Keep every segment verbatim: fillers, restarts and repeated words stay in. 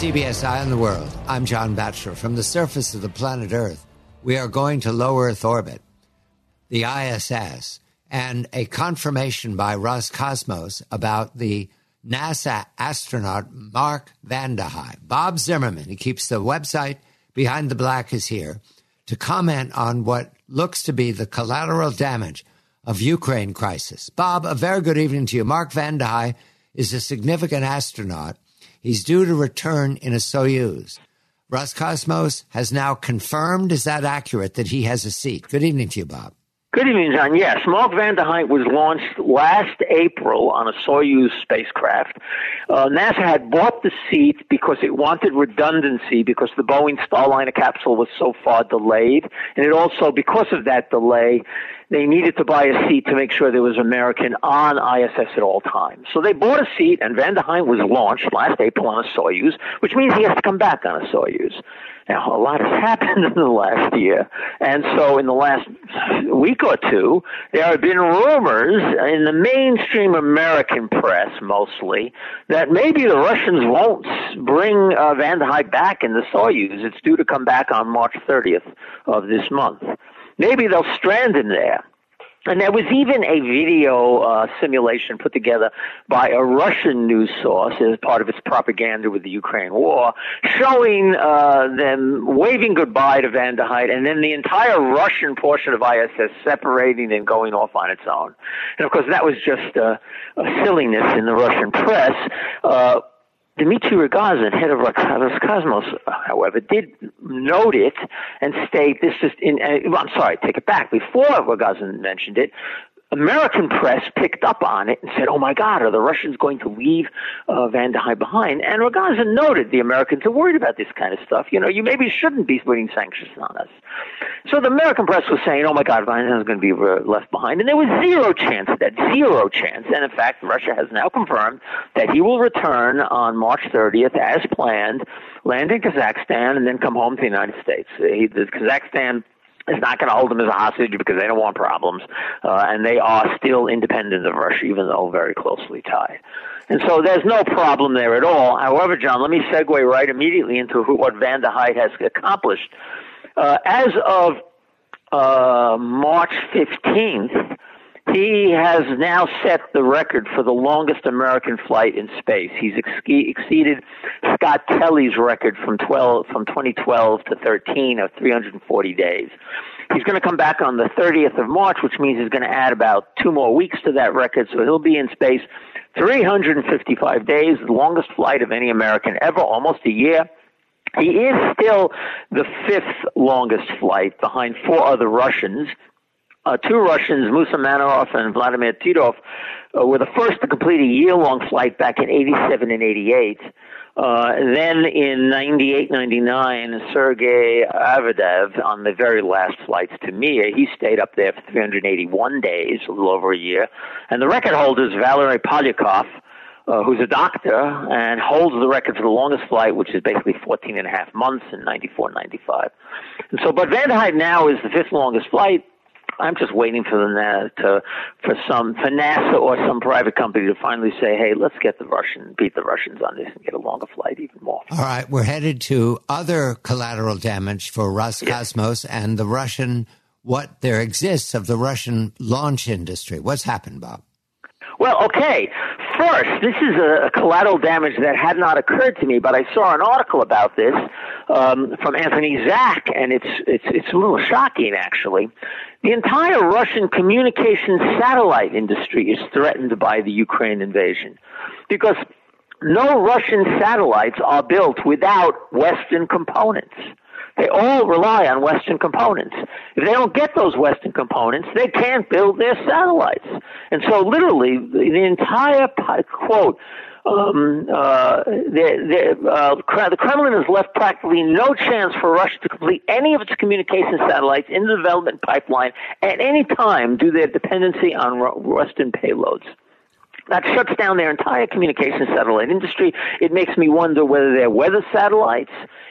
C B S Eye on the World. I'm John Batchelor. From the surface of the planet Earth, we are going to low Earth orbit, the I S S, and a confirmation by Roscosmos about the NASA astronaut Mark Vande Hei. Bob Zimmerman, he keeps the website Behind the Black, is here to comment on what looks to be the collateral damage of Ukraine crisis. Bob, a very good evening to you. Mark Vande Hei is a significant astronaut. He's due to return in a Soyuz. Roscosmos has now confirmed, is that accurate, that he has a seat? Good evening to you, Bob. Good evening, John. Yes, Mark Vande Hei was launched last April on a Soyuz spacecraft. Uh, NASA had bought the seat because it wanted redundancy because the Boeing Starliner capsule was so far delayed. And it also, because of that delay, they needed to buy a seat to make sure there was American on I S S at all times. So they bought a seat, and Vande Hei was launched last April on a Soyuz, which means he has to come back on a Soyuz. Now, a lot has happened in the last year, and so in the last week or two, there have been rumors in the mainstream American press, mostly, that maybe the Russians won't bring uh, Vande Hei back in the Soyuz. It's due to come back on March thirtieth of this month. Maybe they'll strand him there. And there was even a video uh, simulation put together by a Russian news source as part of its propaganda with the Ukraine war, showing uh, them waving goodbye to Vande Hei, and then the entire Russian portion of I S S separating and going off on its own. And, of course, that was just uh, a silliness in the Russian press. Uh, Dmitry Rogozin, head of Roscosmos, however, did note it and state this is in, uh, I'm sorry, take it back. Before Rogozin mentioned it, American press picked up on it and said, oh, my God, are the Russians going to leave uh, Vande Hei behind? And Rogozin noted the Americans are worried about this kind of stuff. You know, you maybe shouldn't be putting sanctions on us. So the American press was saying, oh, my God, Vande Hei is going to be left behind. And there was zero chance of that, zero chance. And, in fact, Russia has now confirmed that he will return on March thirtieth as planned, land in Kazakhstan, and then come home to the United States. He, the Kazakhstan is not going to hold him as a hostage because they don't want problems, uh, and they are still independent of Russia, even though very closely tied. And so there's no problem there at all. However, John, let me segue right immediately into who, what Vande Hei has accomplished. Uh, as of uh, March fifteenth, he has now set the record for the longest American flight in space. He's ex- exceeded Scott Kelly's record from twelve, from twenty twelve to thirteen of three hundred forty days. He's going to come back on the thirtieth of March, which means he's going to add about two more weeks to that record. So he'll be in space three hundred fifty-five days, the longest flight of any American ever, almost a year. He is still the fifth longest flight behind four other Russians. Uh, two Russians, Musa Manarov and Vladimir Titov, uh, were the first to complete a year-long flight back in eighty-seven and eighty-eight. Uh, then in ninety-eight, ninety-nine, Sergei Avedev, on the very last flights to Mir, he stayed up there for three hundred eighty-one days, a little over a year. And the record holder is Valery Polyakov, uh, who's a doctor and holds the record for the longest flight, which is basically fourteen and a half months in ninety-four, ninety-five. And so, but Vande Hei now is the fifth longest flight. I'm just waiting for them to, for some, for NASA or some private company to finally say, hey, let's get the Russian, beat the Russians on this and get a longer flight even more. All right. We're headed to other collateral damage for Roscosmos yeah. and the Russian, what there exists of the Russian launch industry. What's happened, Bob? Well, okay. First, this is a, a collateral damage that had not occurred to me, but I saw an article about this um, from Anthony Zak, and it's it's it's a little shocking, actually. The entire Russian communications satellite industry is threatened by the Ukraine invasion because no Russian satellites are built without Western components. They all rely on Western components. If they don't get those Western components, they can't build their satellites. And so literally, the, the entire, quote, um, uh, the, the, uh, the Kremlin has left practically no chance for Russia to complete any of its communication satellites in the development pipeline at any time due to their dependency on Western payloads. That shuts down their entire communications satellite industry. It makes me wonder whether they're weather satellites,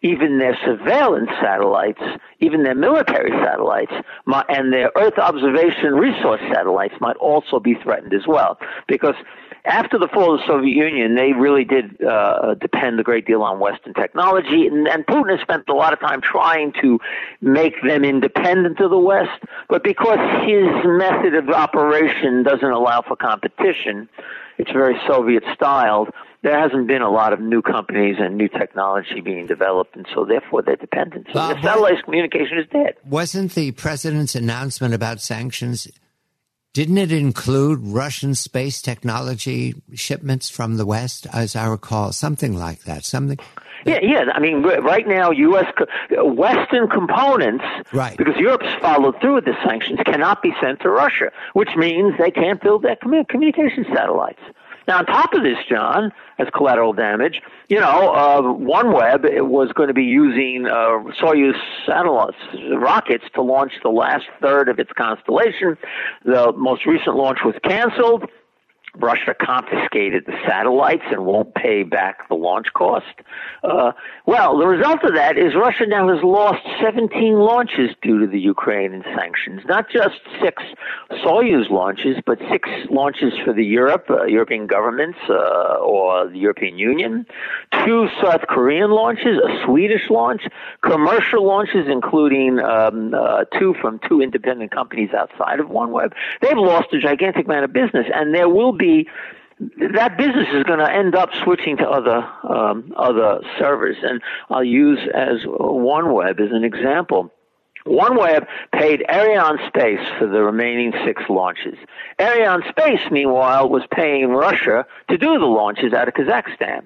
even their surveillance satellites, even their military satellites, might, and their Earth observation resource satellites might also be threatened as well. Because after the fall of the Soviet Union, they really did uh, depend a great deal on Western technology, and, and Putin has spent a lot of time trying to make them independent of the West. But because his method of operation doesn't allow for competition, it's very Soviet-styled, there hasn't been a lot of new companies and new technology being developed, and so therefore they're dependent. So Bob, the satellite communication is dead. Wasn't the president's announcement about sanctions, didn't it include Russian space technology shipments from the West, as I recall? Something like that. Something. Yeah, yeah. I mean, right now, U S co- Western components, right, because Europe's followed through with the sanctions, cannot be sent to Russia, which means they can't build their commu- communication satellites. Now, on top of this, John, as collateral damage, you know, uh, OneWeb was going to be using uh, Soyuz satellites, rockets, to launch the last third of its constellation. The most recent launch was canceled. Russia confiscated the satellites and won't pay back the launch cost. Uh, well, the result of that is Russia now has lost seventeen launches due to the Ukrainian sanctions. Not just six Soyuz launches, but six launches for the Europe, uh, European governments uh, or the European Union, two South Korean launches, a Swedish launch, commercial launches, including um, uh, two from two independent companies outside of OneWeb. They've lost a gigantic amount of business, and there will be Be, that business is going to end up switching to other um, other servers, and I'll use as OneWeb as an example. OneWeb paid Arianespace for the remaining six launches. Arianespace, meanwhile, was paying Russia to do the launches out of Kazakhstan.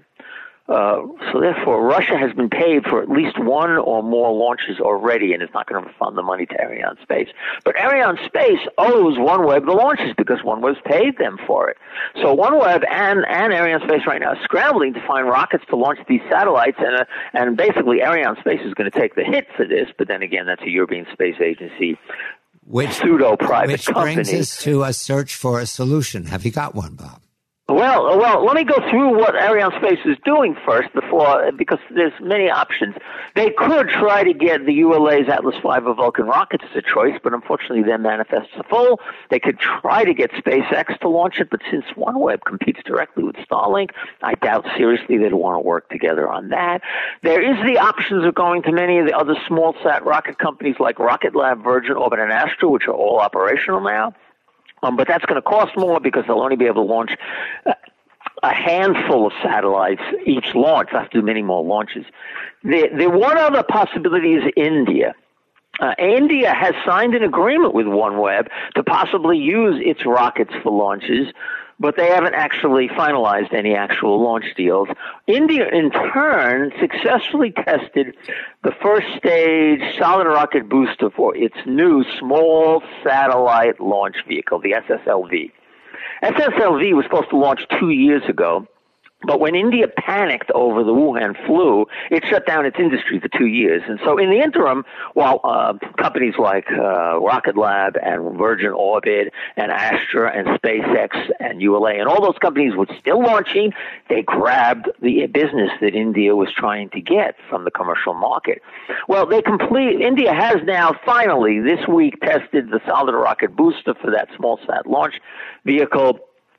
Uh, so therefore, Russia has been paid for at least one or more launches already, and it's not going to refund the money to Arianespace. But Arianespace owes OneWeb the launches because OneWeb's paid them for it. So OneWeb and, and Arianespace right now are scrambling to find rockets to launch these satellites, and uh, and basically Arianespace is going to take the hit for this. But then again, that's a European Space Agency which, pseudo-private which company. Which brings us to a search for a solution. Have you got one, Bob? Well, well, let me go through what Arianespace is doing first before, because there's many options. They could try to get the U L A's Atlas five or Vulcan rockets as a choice, but unfortunately their manifests are full. They could try to get SpaceX to launch it, but since OneWeb competes directly with Starlink, I doubt seriously they'd want to work together on that. There is the options of going to many of the other small-sat rocket companies like Rocket Lab, Virgin Orbit, and Astra, which are all operational now. Um, but that's going to cost more because they'll only be able to launch uh, a handful of satellites each launch. They'll have to do many more launches. The, the one other possibility is India. Uh, India has signed an agreement with OneWeb to possibly use its rockets for launches, but they haven't actually finalized any actual launch deals. India, in turn, successfully tested the first stage solid rocket booster for its new small satellite launch vehicle, the S S L V. S S L V was supposed to launch two years ago, but when India panicked over the Wuhan flu, it shut down its industry for two years. And so in the interim, while uh, companies like uh, Rocket Lab and Virgin Orbit and Astra and SpaceX and U L A and all those companies were still launching, they grabbed the business that India was trying to get from the commercial market. Well, they complete, India has now finally this week tested the solid rocket booster for that small sat launch vehicle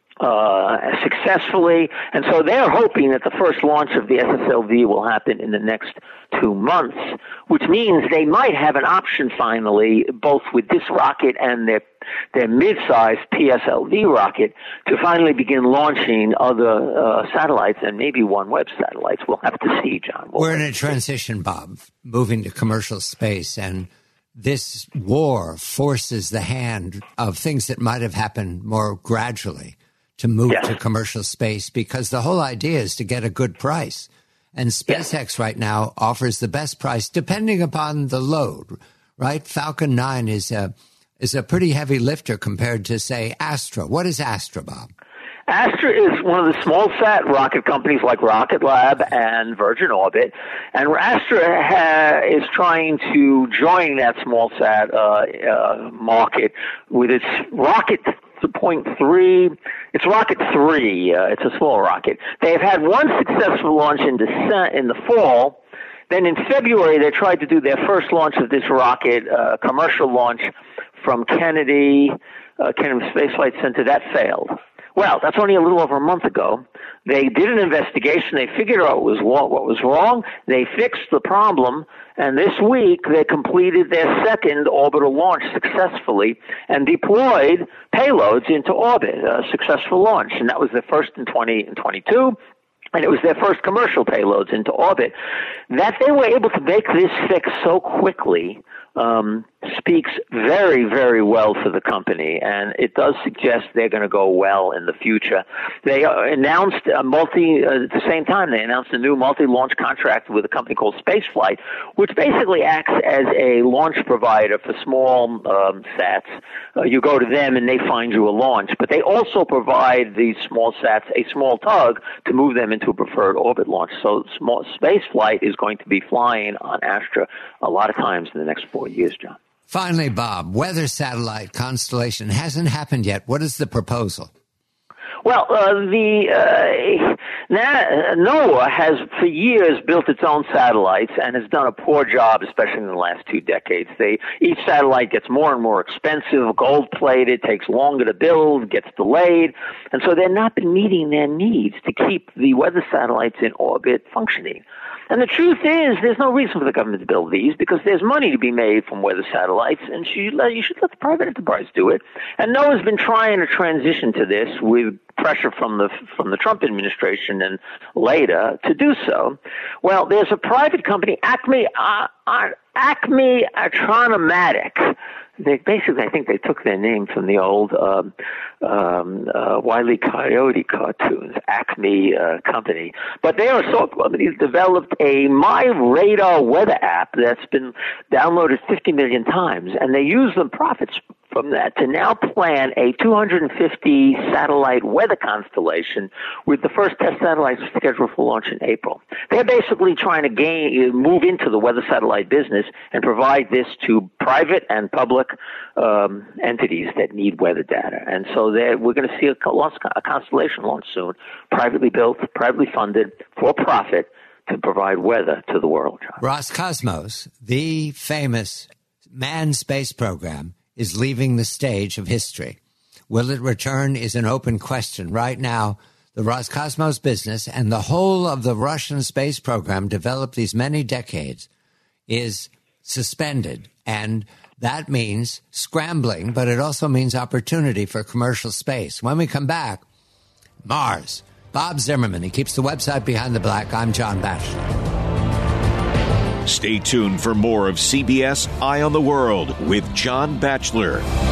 Uh, successfully, and so they're hoping that the first launch of the S S L V will happen in the next two months, which means they might have an option finally, both with this rocket and their their mid-sized P S L V rocket, to finally begin launching other uh, satellites and maybe OneWeb satellites. We'll have to see, John. We'll We're in a transition, Bob, moving to commercial space, and this war forces the hand of things that might have happened more gradually to move yes. to commercial space, because the whole idea is to get a good price. And SpaceX yes. right now offers the best price depending upon the load, right? Falcon nine is a, is a pretty heavy lifter compared to, say, Astra. What is Astra, Bob? Astra is one of the small sat rocket companies like Rocket Lab and Virgin Orbit, and Astra ha- is trying to join that small sat uh, uh, market with its rocket point three. It's Rocket three. Uh, it's a small rocket. They've had one successful launch in December, in the fall. Then in February, they tried to do their first launch of this rocket, uh, commercial launch from Kennedy, uh, Kennedy Space Flight Center. That failed. Well, that's only a little over a month ago. They did an investigation. They figured out what was, what was wrong. They fixed the problem. And this week, they completed their second orbital launch successfully and deployed payloads into orbit, a successful launch. And that was the first in twenty twenty-two. And it was their first commercial payloads into orbit. That they were able to make this fix so quickly um, speaks very, very well for the company, and it does suggest they're going to go well in the future. They uh, announced a multi, uh, at the same time, they announced a new multi-launch contract with a company called Spaceflight, which basically acts as a launch provider for small um, sats. Uh, you go to them and they find you a launch, but they also provide these small sats a small tug to move them into a preferred orbit launch. So small Spaceflight is going to be flying on Astra a lot of times in the next four years, John. Finally, Bob, weather satellite constellation hasn't happened yet. What is the proposal? Well, uh, the uh, NOAA has for years built its own satellites and has done a poor job, especially in the last two decades. They each satellite gets more and more expensive, gold-plated, takes longer to build, gets delayed, and so they've not been meeting their needs to keep the weather satellites in orbit functioning. And the truth is, there's no reason for the government to build these because there's money to be made from weather satellites, and you should let the private enterprise do it. And NOAA's been trying to transition to this with pressure from the from the Trump administration and later to do so. Well, there's a private company, Acme uh, uh, Acme Astronomatic. They basically, I think they took their name from the old um, um, uh, Wile E. Coyote cartoons, Acme uh, Company. But they are a software company that developed a My Radar weather app that's been downloaded fifty million times, and they use the profits from that to now plan a two hundred fifty satellite weather constellation with the first test satellites scheduled for launch in April. They're basically trying to gain, move into the weather satellite business and provide this to private and public um, entities that need weather data. And so we're going to see a, a constellation launch soon, privately built, privately funded, for profit, to provide weather to the world. Roscosmos, the famous manned space program, is leaving the stage of history. Will it return is an open question. Right now, the Roscosmos business and the whole of the Russian space program developed these many decades is suspended. And that means scrambling, but it also means opportunity for commercial space. When we come back, Mars. Bob Zimmerman, he keeps the website Behind the Black. I'm John Batchelor. Stay tuned for more of C B S Eye on the World with John Batchelor.